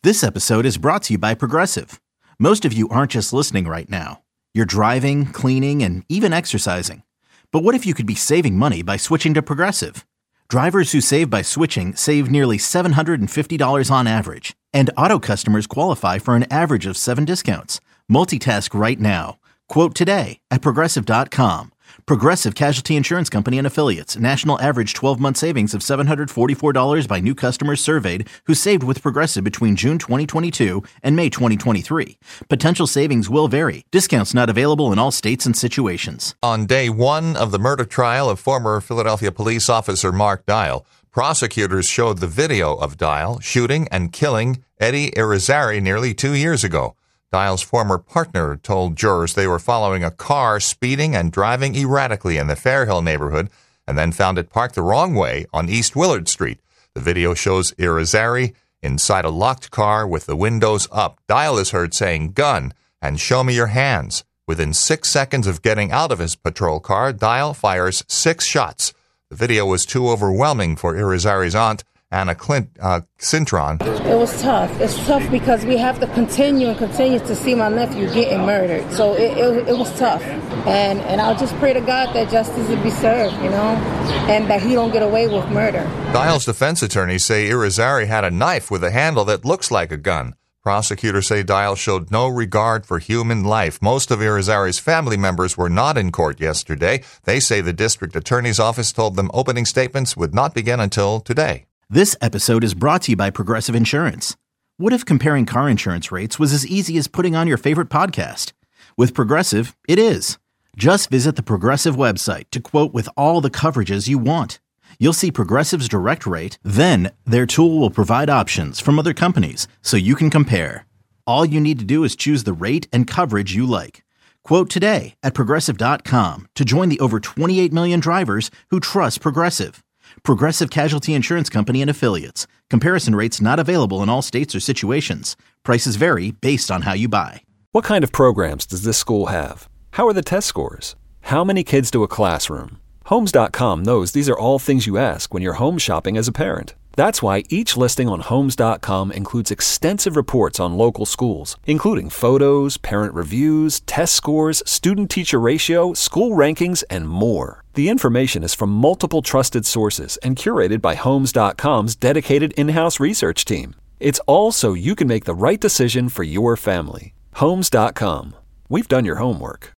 This episode is brought to you by Progressive. Most of you aren't just listening right now. You're driving, cleaning, and even exercising. But what if you could be saving money by switching to Progressive? Drivers who save by switching save nearly $750 on average. And auto customers qualify for an average of 7 discounts. Multitask right now. Quote today at Progressive.com. Progressive Casualty Insurance Company and Affiliates. National average 12-month savings of $744 by new customers surveyed who saved with Progressive between June 2022 and May 2023. Potential savings will vary. Discounts not available in all states and situations. On day one of the murder trial of former Philadelphia police officer Mark Dial, prosecutors showed the video of Dial shooting and killing Eddie Irizarry nearly 2 years ago. Dial's former partner told jurors they were following a car speeding and driving erratically in the Fairhill neighborhood and then found it parked the wrong way on East Willard Street. The video shows Irizarry inside a locked car with the windows up. Dial is heard saying, "Gun," and "Show me your hands." Within 6 seconds of getting out of his patrol car, Dial fires 6 shots. The video was too overwhelming for Irizarry's aunt, Anna Cintron. It was tough. It's tough because we have to continue to see my nephew getting murdered. So it was tough. And I'll just pray to God that justice will be served, and that he don't get away with murder. Dial's defense attorneys say Irizarry had a knife with a handle that looks like a gun. Prosecutors say Dial showed no regard for human life. Most of Irizarry's family members were not in court yesterday. They say the district attorney's office told them opening statements would not begin until today. This episode is brought to you by Progressive Insurance. What if comparing car insurance rates was as easy as putting on your favorite podcast? With Progressive, it is. Just visit the Progressive website to quote with all the coverages you want. You'll see Progressive's direct rate, then their tool will provide options from other companies so you can compare. All you need to do is choose the rate and coverage you like. Quote today at Progressive.com to join the over 28 million drivers who trust Progressive. Progressive Casualty Insurance Company and Affiliates. Comparison rates not available in all states or situations. Prices vary based on how you buy. What kind of programs does this school have? How are the test scores? How many kids do a classroom? Homes.com knows these are all things you ask when you're home shopping as a parent. That's why each listing on Homes.com includes extensive reports on local schools, including photos, parent reviews, test scores, student-teacher ratio, school rankings, and more. The information is from multiple trusted sources and curated by Homes.com's dedicated in-house research team. It's all so you can make the right decision for your family. Homes.com. We've done your homework.